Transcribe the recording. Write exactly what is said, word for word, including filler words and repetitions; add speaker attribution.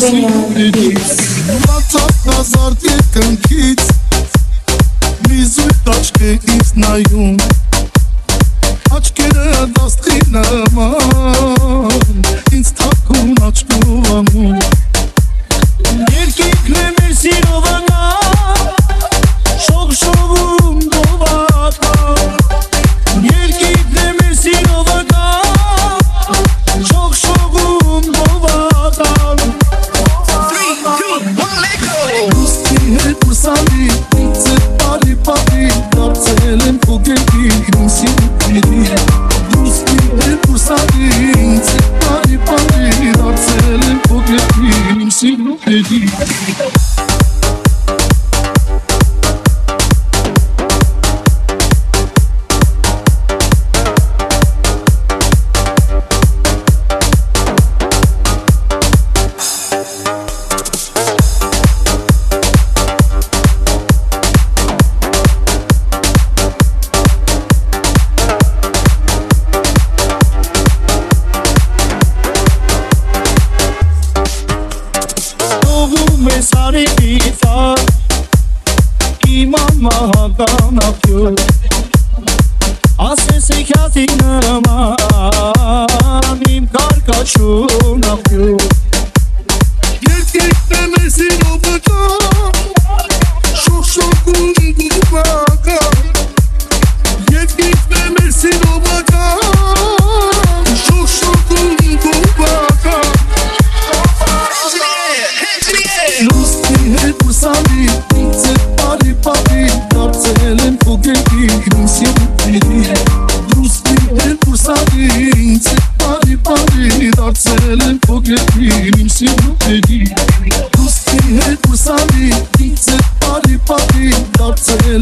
Speaker 1: Բացած հազարդ երկնքից մի զույգ աչքերից նայում Աչքերը դաստղի նման ինձ թաքուն աչքով անում Երկինքն է մեր սիրովանա շողշողում դովական Երկինքն է մեր սիրովանա շողշողում դովական Ուսկի հետ ուսանի ինձ է պարի պարի դարձել եմ կոգենքի իմ սիրուքների Ուսկի հետ ուսանի ինձ է պարի պարի դարձել եմ կոգենքի իմ սիրուքների Dance